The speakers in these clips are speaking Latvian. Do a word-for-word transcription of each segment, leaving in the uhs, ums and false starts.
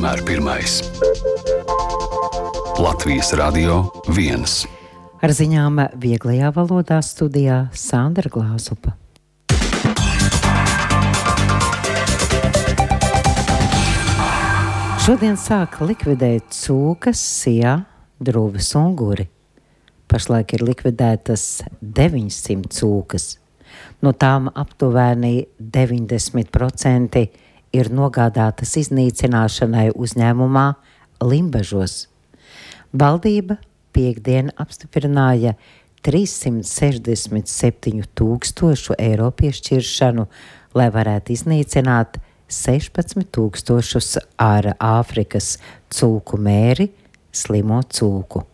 vienmēr pirmais. Latvijas Radio viens. Ar ziņām vieglajā valodā studijā Sandra Glāzupa. Šodien sāk likvidēt cūkas, sijā, drūves un guri. Pašlaik ir likvidētas deviņsimt cūkas. No tām aptuveni deviņdesmit procenti ir nogādātas iznīcināšanai uzņēmumā Limbažos. Valdība piektdien apstiprināja trīssimt sešdesmit septiņu tūkstošu eiro piešķiršanu, lai varētu iznīcināt sešpadsmit tūkstošus ar Āfrikas cūku mēri slimo cūku.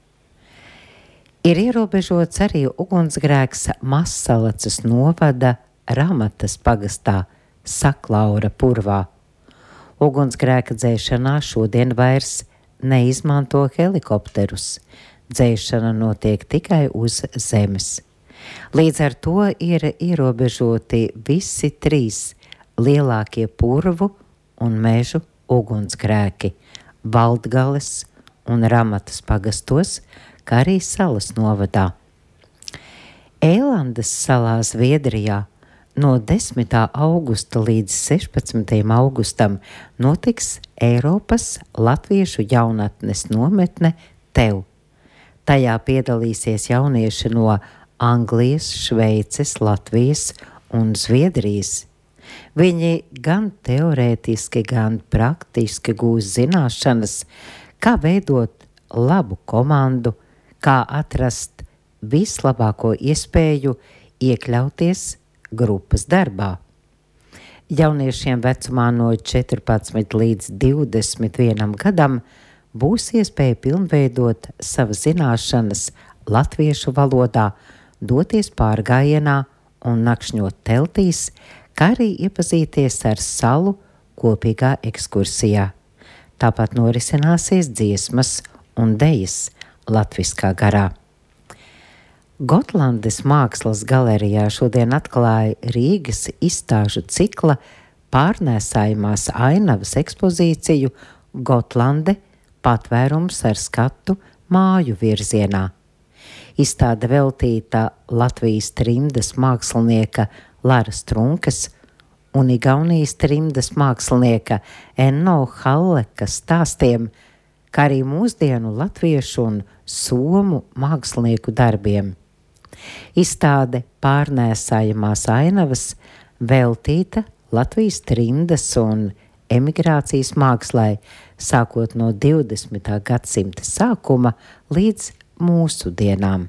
Ir ierobežots arī ugunsgrēks Mazsalacas novada Ramatas pagastā Saklaura purvā. Ugunsgrēka dzēšanā šodien vairs neizmanto helikopterus. Dzēšana notiek tikai uz zemes. Līdz ar to ir ierobežoti visi trīs lielākie purvu un mežu ugunsgrēki – Valdgales un Ramatas pagastos, kā arī Salas novadā. Eilandes salā Zviedrijā no desmitā augusta līdz sešpadsmitajam augustam notiks Eiropas latviešu jaunatnes nometne Tev. Tajā piedalīsies jaunieši no Anglijas, Šveices, Latvijas un Zviedrijas. Viņi gan teorētiski, gan praktiski gūs zināšanas, kā veidot labu komandu, kā atrast vislabāko iespēju iekļauties grupas darbā. Jauniešiem vecumā no četrpadsmit līdz divdesmit vienam gadam būs iespēja pilnveidot savas zināšanas latviešu valodā, doties pārgājienā un nakšņot teltīs, kā arī iepazīties ar salu kopīgā ekskursijā. Tāpat norisināsies dziesmas un dejas latviskā garā. Gotlandes mākslas galerijā šodien atklāja Rīgas izstāžu cikla pārnēsājumās ainavas ekspozīciju Gotlande – patvērums ar skatu māju virzienā. Izstāde veltīta Latvijas trimdas mākslinieka Lara Strunkas un Igaunijas trimdas mākslinieka Enno Halleka stāstiem, kā arī mūsdienu latviešu un somu mākslinieku darbiem. Izstāde pārnēsājumās ainavas veltīta Latvijas trimdas un emigrācijas mākslai, sākot no divdesmitā gadsimta sākuma līdz mūsu dienām.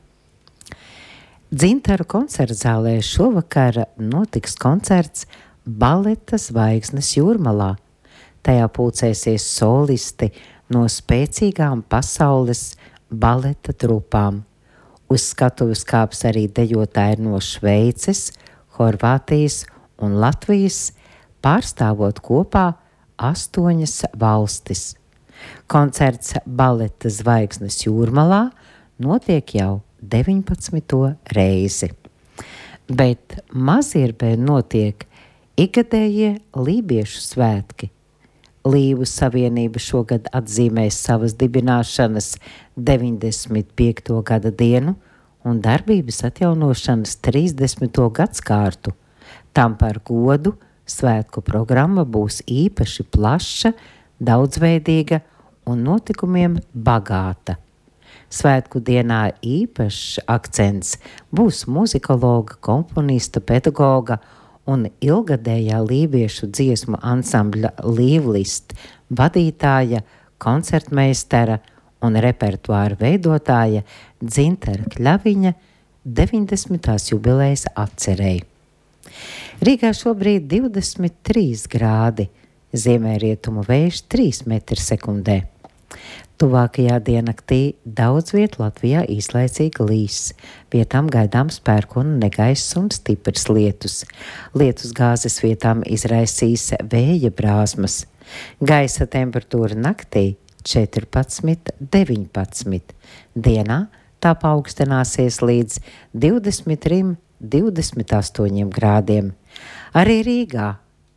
Dzintaru koncertzālē šovakar notiks koncerts Baleta zvaigznes Jūrmalā. Tajā pulcēsies solisti no spēcīgām pasaules baleta trupām. Uz skatuves kāps arī dejotāji no Šveices, Horvātijas un Latvijas, pārstāvot kopā astoņas valstis. Koncerts Baleta zvaigznes Jūrmalā notiek jau deviņpadsmito reizi. Bet Mazirbē notiek ikgadējie lībiešu svētki. Līvu savienība šogad atzīmēs savas dibināšanas deviņdesmit piekto gada dienu un darbības atjaunošanas trīsdesmito gadskārtu. Tam par godu svētku programma būs īpaši plaša, daudzveidīga un notikumiem bagāta. Svētku dienā īpašs akcents būs muzikologa, komponista, pedagoga un ilgadējā lībiešu dziesmu ansambļa Līvlist vadītāja, koncertmeistara un repertuāra veidotāja Dzintara Kļaviņa deviņdesmitās jubilejas atcerēja. Rīgā šobrīd divdesmit trīs grādi, ziemeļrietumu vējš trīs metri sekundē. Tuvākajā diennaktī daudz viet Latvijā īslaicīgi līs, vietām gaidāms pērkona negaiss un stiprs lietus. Lietus gāzes vietām izraisīs vēja brāzmas. Gaisa temperatūra naktī četrpadsmit deviņpadsmit. Dienā tā paaugstināsies līdz divdesmit trim, divdesmit astoņiem grādiem. Arī Rīgā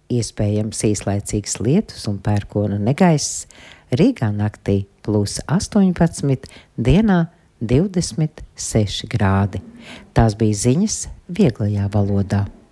iespējams īslaicīgs lietus un pērkona negaiss, Rīgā naktī plus astoņpadsmit, dienā divdesmit seši grādi. Tās bija ziņas vieglajā valodā.